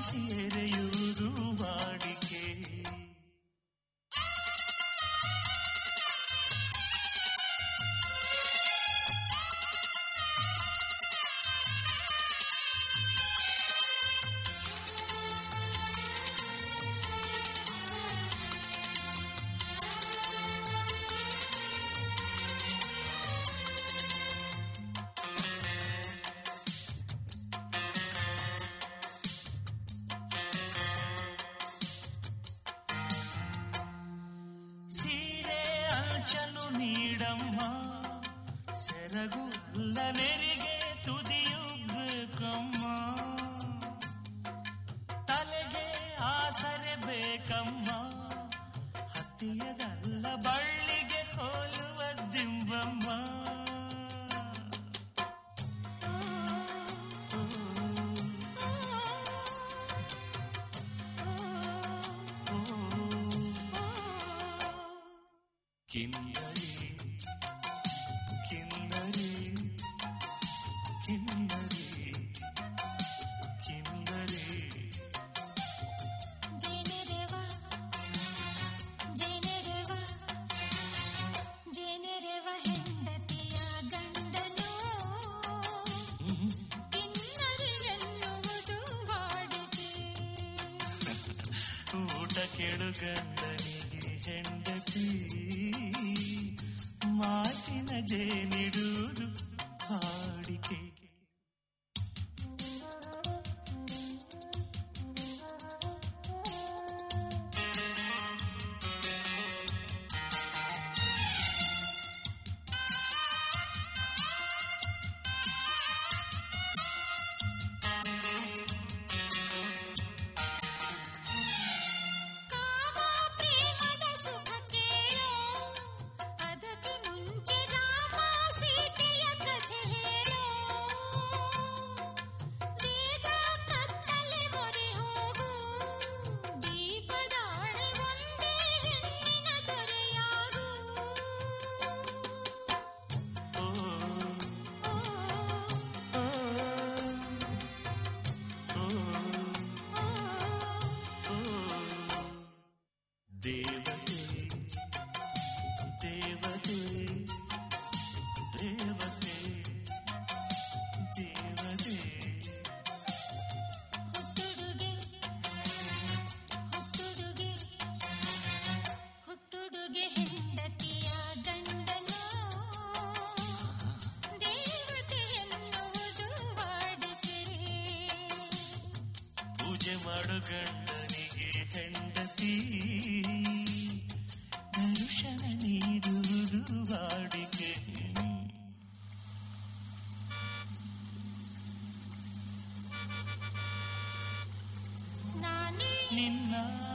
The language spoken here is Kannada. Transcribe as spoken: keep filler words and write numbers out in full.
ಭಾವಿಸಿ ಎರೆಯುವುದು ವಾಡಿಕೆ. ಸೀರೆ ಅಂಚಲು ನೀಡಮ್ಮ, ಸೆರಗು ನೆರಿಗೆ ತುದಿಯು ಬೇಕಮ್ಮ, ತಲೆಗೆ ಆಸರೆ ಬೇಕಮ್ಮ, ಹತ್ತಿಯದಲ್ಲ ಬಳ್ಳಿಗೆ ಹೋಲುವ ದಿಂಬಮ್ಮ. ಕಿನ್ನರಿ ಕಿನ್ನರಿ ಕಿನ್ನರಿ ಕಿನ್ನರಿ. ಜೇನೆರೆವ ಜೇನೆರೆವ ಜೇನೆರೆವ ಹೆಂಡತಿಯ ಗಂಡನು ಕಿನ್ನರಿ ಎನ್ನುವುದು ವಾಡಿಕೆ. ಊಟ ಕೆಡು ಗಂಡನಿಗೆ ಹೆಂಡತಿ, ಮಾತಿನ ಜೇನಿಡುವುದು ಹಾಡಿಕೆ. ದೇವತೆ ದೇವತೆ ದೇವತೆ ದೇವತೆ. ಹುಟ್ಟುಡುಗೆ ಹುಟ್ಟುಡುಗೆ ಹುಟ್ಟುಡುಗೆ ಹೆಂಡತಿಯ ಗಂಡನು ದೇವತೆ ಎನ್ನುವುದು ವಾಡಿಕೆ. ಪೂಜೆ ಮಾಡು ಗಂಡನಿಗೆ ಹೆಂಡತಿ, ದರ್ಶನ ನೀಡುವುದು ವಾಡಿಕೆ. ನಾನೇ ನಿನ್ನ